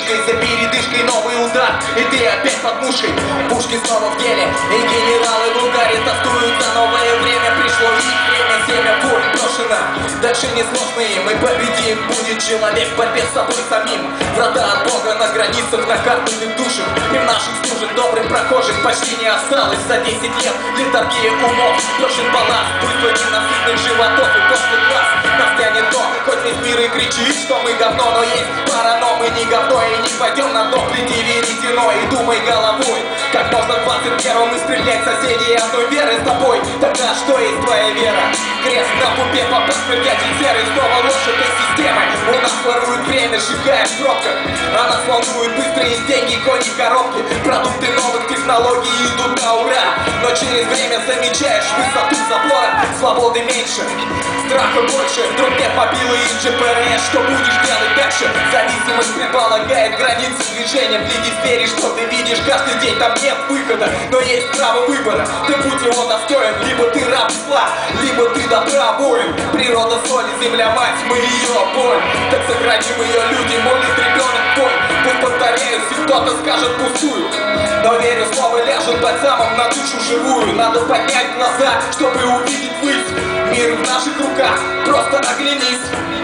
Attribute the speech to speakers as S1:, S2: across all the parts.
S1: передышкой, за передышкой новый удар, и ты опять под мушкой. Пушки снова в деле, и генералы в угаре тостуют за новое время. Пришло их время, семя пуль брошено. Дальше несложные, мы победим. Будет человек в борьбе с собой самим. Врата от Бога на границах, на картах душах. И в наших служек добрых прохожих почти не осталось. За 10 лет литургия умов, брошен балласт, буйство ненасытных животов и пошлых глаз. Нас тянет то, хоть весь мир и кричит, что мы говно, но есть пара, но мы не говно. И не пойдем на дно, гляди веретено и думай головой. Как можно в 21-м истреблять соседей одной веры с тобой? Тогда что есть твоя вера? Крест на пупе по паспорте серый, снова ложь этой системы. У нас воруют время, сжигая в пробках, а нас волнуют быстрые деньги, кони, коробки. Продукты новых технологий идут на ура, но через время замечаешь высоту забора. Свободы меньше, страха больше, вдруг нет мобилы и GPS. Что будешь делать дальше? Зависимость предполагает границы движения. Гляди впереди, что ты видишь каждый день, там нет выхода, но есть право выбора. Ты будь его достоин, либо ты раб зла, либо ты добра воин. Природа соли, земля мать, мы ее боль. Так сохраним ее, люди, молит ребенок твой. Пусть повторяюсь, и кто-то скажет пустую, но верю, слово ляжет бальзамом на душу живую. Надо поднять глаза, чтобы увидеть высь. Мир в наших руках, просто оглянись.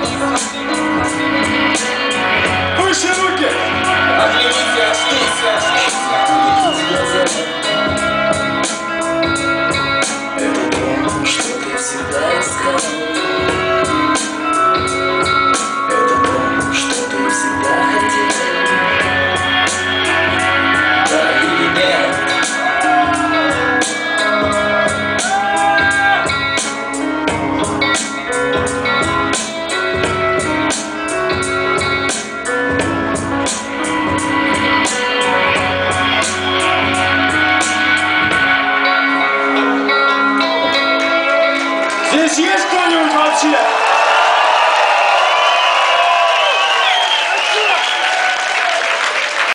S1: Выше руки! Оглянись, очнись, очнись.
S2: Это то, что ты всегда искал. Это то, что ты всегда хотел. Да или нет?
S3: Здесь есть кто-нибудь вообще?